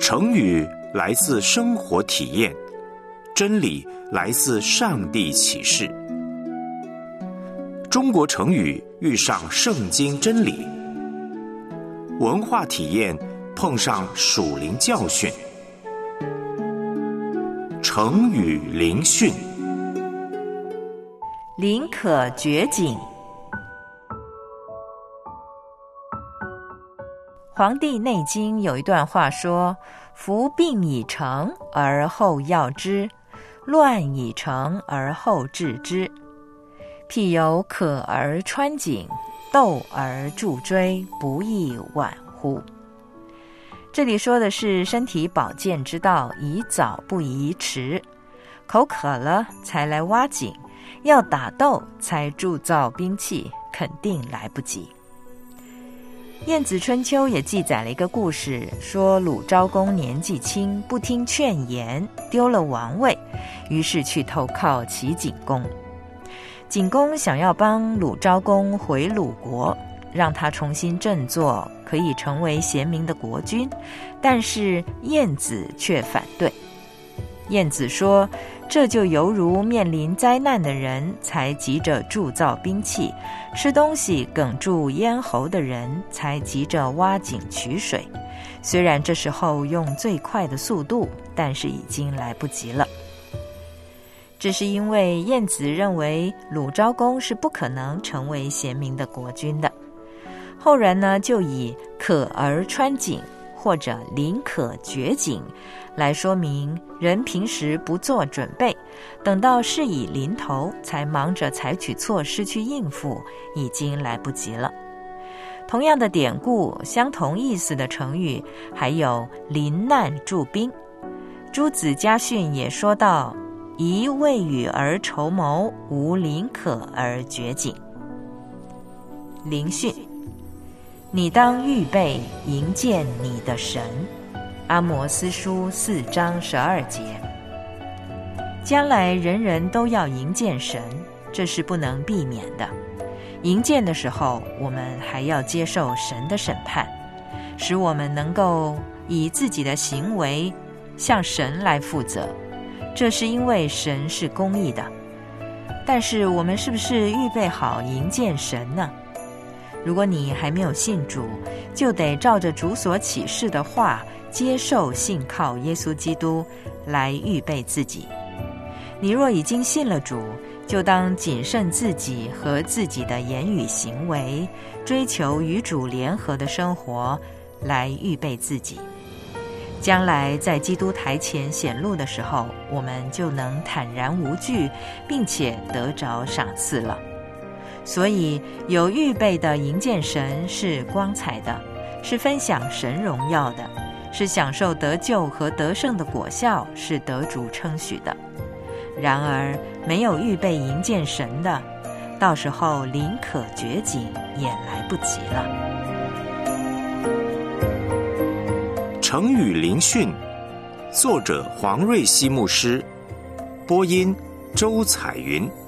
成语来自生活体验，真理来自上帝启示。中国成语遇上圣经真理，文化体验碰上属灵教训。成语灵训。 林可绝井。黄帝内经有一段话说：夫病已成而后药之，乱已成而后治之。譬有渴而穿井，斗而助锥，不亦晚乎？这里说的是身体保健之道，宜早不宜迟。口渴了才来挖井，要打斗才铸造兵器，肯定来不及。晏子春秋也记载了一个故事，说鲁昭公年纪轻，不听劝言，丢了王位，于是去投靠齐景公。景公想要帮鲁昭公回鲁国，让他重新振作，可以成为贤明的国君，但是晏子却反对。晏子说，这就犹如面临灾难的人才急着铸造兵器，吃东西哽住咽喉的人才急着挖井取水。虽然这时候用最快的速度，但是已经来不及了。这是因为晏子认为鲁昭公是不可能成为贤明的国君的。后人呢，就以渴而穿井或者林可绝井来说明人平时不做准备，等到事已临头才忙着采取措施去应付，已经来不及了。同样的典故，相同意思的成语还有临难助兵。朱子家训也说到，宜未雨而绸缪，无林可而绝井。灵训。你当预备迎见你的神。阿摩司书4章12节。将来人人都要迎见神，这是不能避免的。迎见的时候，我们还要接受神的审判，使我们能够以自己的行为向神来负责。这是因为神是公义的。但是我们是不是预备好迎见神呢？如果你还没有信主，就得照着主所启示的话，接受信靠耶稣基督，来预备自己。你若已经信了主，就当谨慎自己和自己的言语行为，追求与主联合的生活，来预备自己。将来在基督台前显露的时候，我们就能坦然无惧，并且得着赏赐了。所以有预备的迎见神是光彩的，是分享神荣耀的，是享受得救和得胜的果效，是得主称许的。然而没有预备迎见神的，到时候林可绝井也来不及了。 成语灵训，作者黄瑞希牧师，播音周彩云。